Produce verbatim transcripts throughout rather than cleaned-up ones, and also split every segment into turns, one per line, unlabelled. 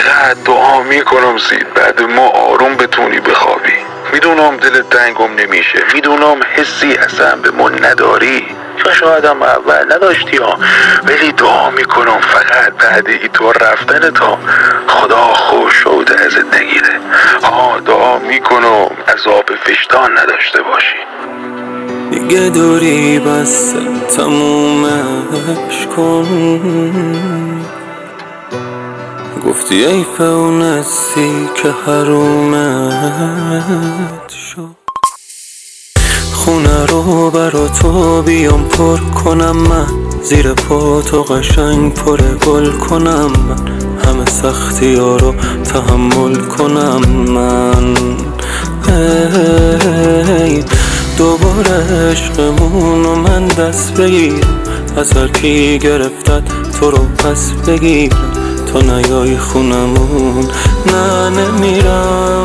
چقدر دعا میکنم سید بعد ما آروم بتونی بخوابی. میدونم دلت تنگم نمیشه، میدونم حسی اصلا به ما نداری یا شاید هم اول نداشتی ها، ولی دعا میکنم فقط بعد ای تو رفتن تا خدا خوش شده ازت نگیره. ها دعا میکنم عذاب وجدان نداشته باشی.
دیگه دوری بس تمومش کن، گفتی ای فونسی که حرومت شد. خونه رو برا تو بیام پر کنم من، زیر پا تو قشنگ پر گل کنم من، همه سختی ها رو تحمل کنم من. ای دوباره عشقمون و من دست بگیرم، از هر کی گرفتت تو رو پس بگیرم، تا نیای خونمون نه نمیرم.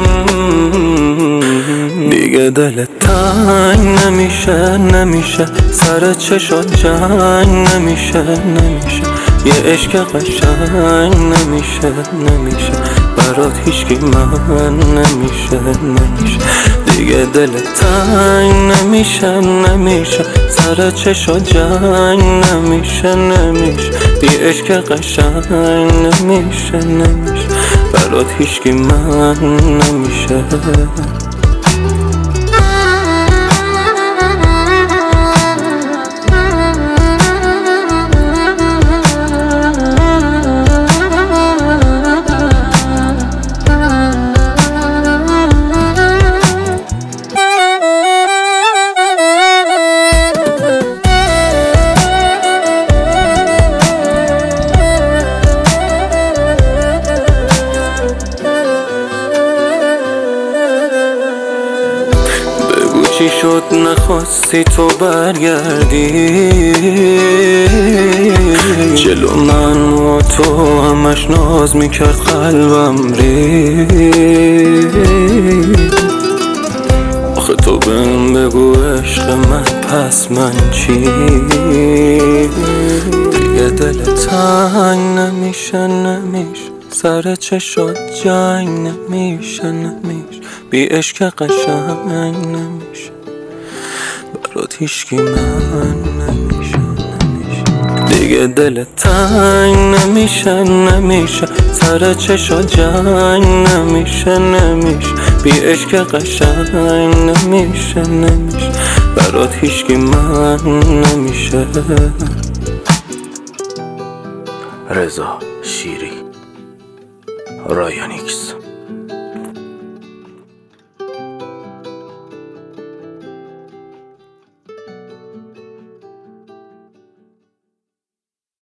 دیگه دلت تنگ نمیشه نمیشه، سر چشات جنگ نمیشه نمیشه، یه عشق قشنگ نمیشه نمیشه، برات هیچکی من نمیشه نمیشه. دیگه دلت تنگ نمیشه نمیشه، سر چشات جنگ نمیشه نمیشه، یه عشق قشنگ نمیشه نمیشه، برات هیچکی من نمیشه. چی شد نخواستی تو برگردی جلو من و تو، همش ناز میکرد قلبم ری. آخه تو بهم بگو عشق من پس من چی؟ دیگه دل تنگ نمیشه نمیشه، سر چشات جنگ نمیشه نمیشه، بی عشق قشنگ نمیشه، برات هیچکی من نمیشه نمیشه. دیگه دل تنگ نمیشه نمیشه، سر چشات جنگ نمیشه نمیشه، بی عشق قشنگ نمیشه نمیشه، برات هیچکی من نمیشه.
رضا شیری، رایانیکس.